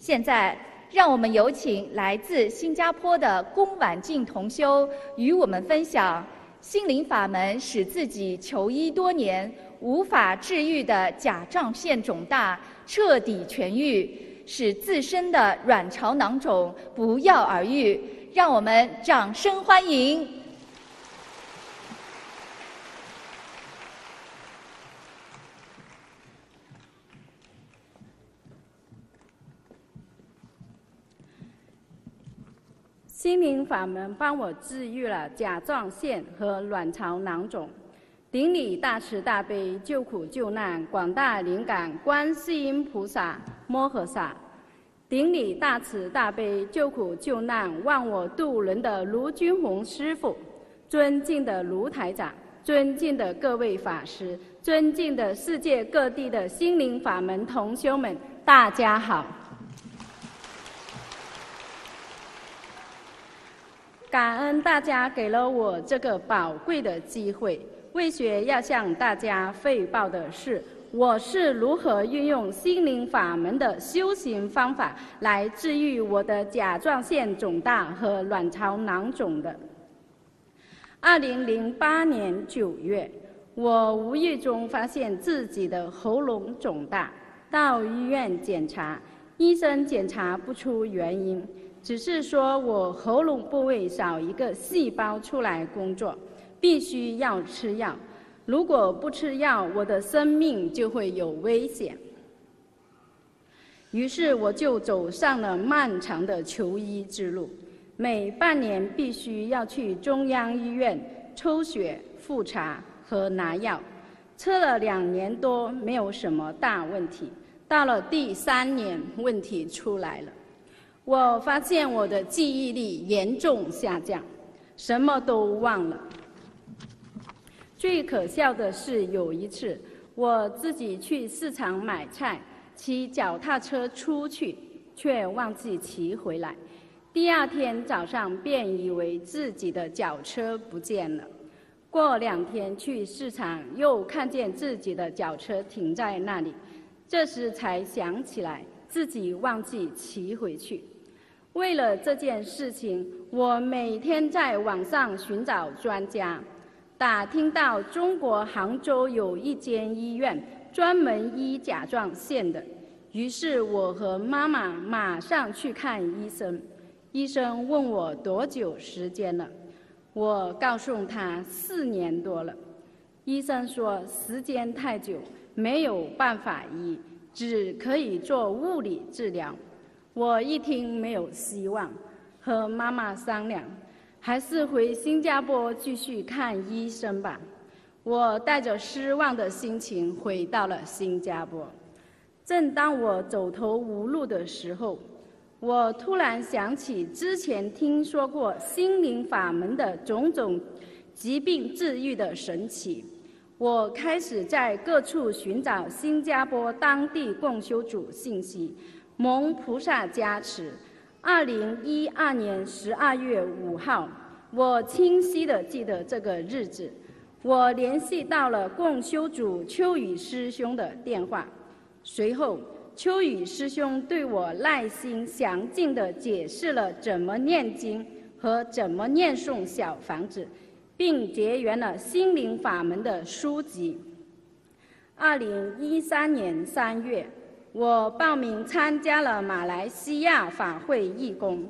现在，让我们有请来自新加坡的龚婉静同修与我们分享心灵法门使自己求医多年无法治愈的甲状腺肿大彻底痊愈，使自身的卵巢囊肿不药而愈。让我们掌声欢迎！ 心灵法门帮我治愈了甲状腺和卵巢囊肿。顶礼大慈大悲救苦救难广大灵感观世音菩萨摩诃萨，顶礼大慈大悲救苦救难忘我渡人的卢军宏师父，尊敬的卢台长，尊敬的各位法师，尊敬的世界各地的心灵法门同修们，大家好。感恩大家给了我这个宝贵的机会。为学要向大家汇报的是，我是如何运用心灵法门的修行方法来治愈我的甲状腺肿大和卵巢囊肿的。2008年9月，我无意中发现自己的喉咙肿大，到医院检查，医生检查不出原因，只是说我喉咙部位少一个细胞出来工作，必须要吃药，如果不吃药，我的生命就会有危险。于是我就走上了漫长的求医之路，每半年必须要去中央医院抽血、复查和拿药，测了2年多，没有什么大问题。到了第3年，问题出来了，我发现我的记忆力严重下降，什么都忘了。最可笑的是，有一次我自己去市场买菜，骑脚踏车出去，却忘记骑回来。第2天早上便以为自己的脚车不见了。过2天去市场，又看见自己的脚车停在那里，这时才想起来自己忘记骑回去。为了这件事情，我每天在网上寻找专家。打听到中国杭州有一间医院专门医甲状腺的，于是我和妈妈马上去看医生。医生问我多久时间了，我告诉他4年多了。医生说时间太久，没有办法医，只可以做物理治疗。我一听没有希望，和妈妈商量，还是回新加坡继续看医生吧。我带着失望的心情回到了新加坡。正当我走投无路的时候，我突然想起之前听说过心灵法门的种种疾病治愈的神奇。我开始在各处寻找新加坡当地共修组信息，蒙菩萨加持。2012年12月5号，我清晰地记得这个日子。我联系到了共修组秋雨师兄的电话，随后秋雨师兄对我耐心详尽地解释了怎么念经和怎么念诵小房子，并结缘了心灵法门的书籍。2013年3月，我报名参加了马来西亚法会义工。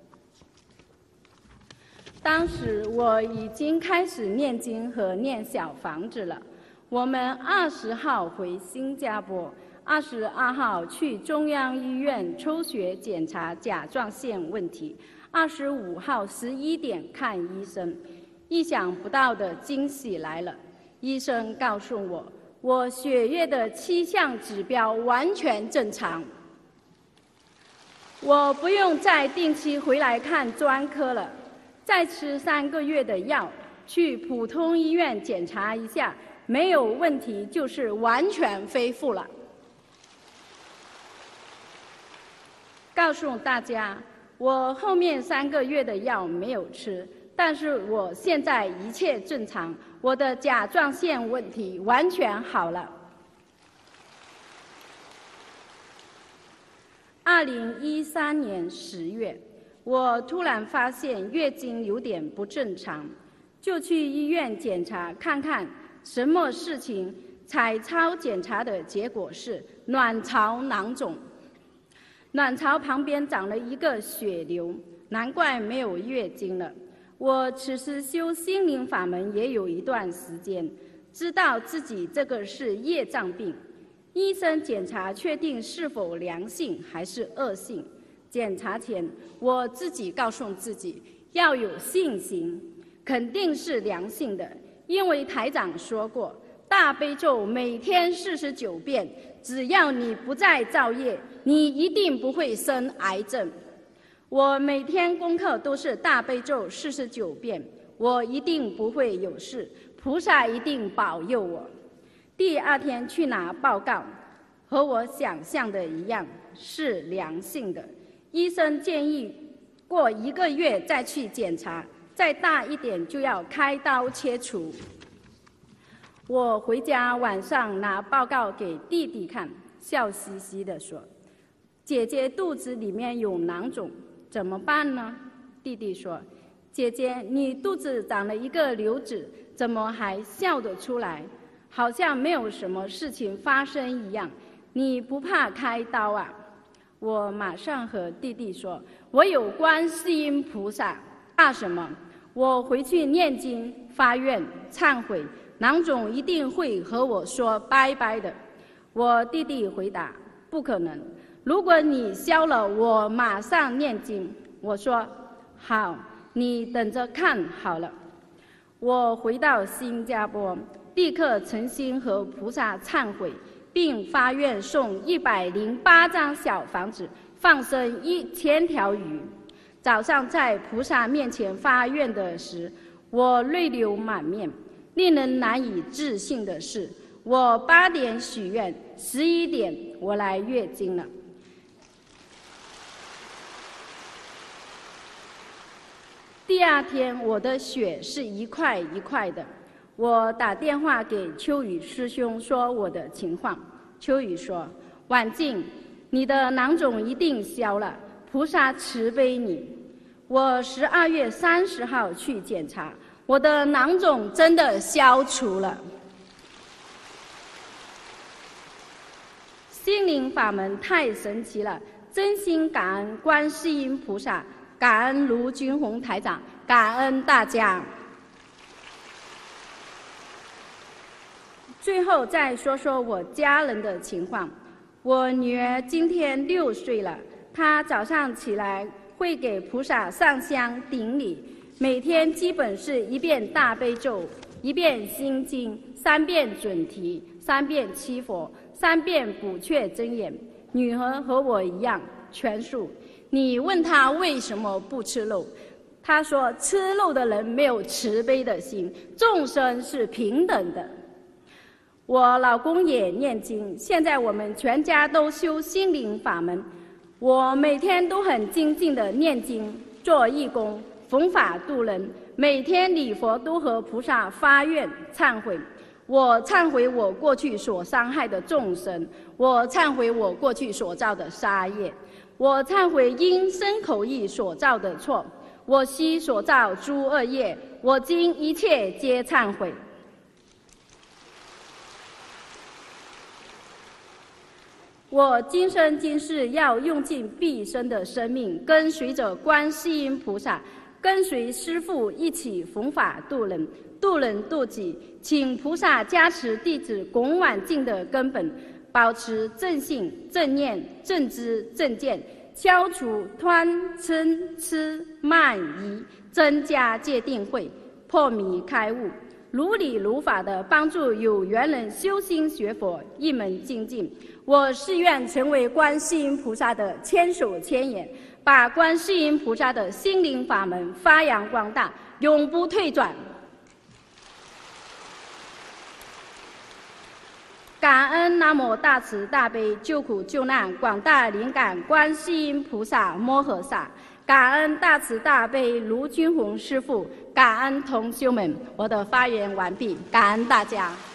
当时我已经开始念经和念小房子了。我们20号回新加坡，22号去中央医院抽血检查甲状腺问题，25号11点看医生。意想不到的惊喜来了，医生告诉我，我血液的7项指标完全正常，我不用再定期回来看专科了，再吃3个月的药，去普通医院检查一下，没有问题，就是完全恢复了。告诉大家，我后面3个月的药没有吃，但是我现在一切正常，我的甲状腺问题完全好了。 2013年10月，我突然发现月经有点不正常，就去医院检查看看什么事情。彩超检查的结果是卵巢囊肿，卵巢旁边长了一个血瘤，难怪没有月经了。我此时修心灵法门也有一段时间，知道自己这个是业障病。医生检查确定是否良性还是恶性。检查前，我自己告诉自己要有信心，肯定是良性的，因为台长说过，大悲咒每天49遍，只要你不再造业，你一定不会生癌症。我每天功课都是大悲咒49遍，我一定不会有事，菩萨一定保佑我。第二天去拿报告，和我想象的一样，是良性的。医生建议过1个月再去检查，再大一点就要开刀切除。我回家晚上拿报告给弟弟看，笑嘻嘻地说：“姐姐肚子里面有囊肿，怎么办呢？”弟弟说：“姐姐，你肚子长了一个瘤子，怎么还笑得出来？好像没有什么事情发生一样，你不怕开刀啊？”我马上和弟弟说：“我有观世音菩萨，怕什么？我回去念经、发愿、忏悔，囊肿一定会和我说拜拜的。”我弟弟回答：“不可能，如果你消了，我马上念经。”我说：“好，你等着看好了。”我回到新加坡，立刻诚心和菩萨忏悔，并发愿送108张小房子，放生1000条鱼。早上在菩萨面前发愿的时，我泪流满面。令人难以置信的是，我8点许愿，11点我来月经了。第二天，我的血是一块一块的。我打电话给秋雨师兄说我的情况，秋雨说：“婉静，你的囊肿一定消了，菩萨慈悲你。”我12月30号去检查，我的囊肿真的消除了。心灵法门太神奇了，真心感恩观世音菩萨，感恩卢军宏台长，感恩大家。最后再说说我家人的情况。我女儿今天6岁了，她早上起来会给菩萨上香顶礼，每天基本是1遍大悲咒，1遍心经，3遍准提，3遍七佛，3遍补阙真言。女儿和我一样全素。你问她为什么不吃肉，她说吃肉的人没有慈悲的心，众生是平等的。我老公也念经，现在我们全家都修心灵法门。我每天都很精进的念经、做义工、弘法度人，每天礼佛都和菩萨发愿忏悔。我忏悔我过去所伤害的众生，我忏悔我过去所造的杀业，我忏悔因身口意所造的错，我悉所造诸恶业，我今一切皆忏悔。我今生今世要用尽毕生的生命，跟随着观世音菩萨，跟随师父一起弘法度人，度人度己。请菩萨加持弟子龚婉静的根本，保持正信、正念、正知、正见，消除贪嗔痴慢疑，增加戒定慧，破迷开悟，如理如法的帮助有缘人修心学佛，一门精进。我誓愿成为观世音菩萨的千手千眼，把观世音菩萨的心灵法门发扬光大，永不退转。感恩南无大慈大悲救苦救难广大灵感观世音菩萨摩诃萨，感恩大慈大悲卢军宏师父，感恩同修们。我的发言完毕，感恩大家。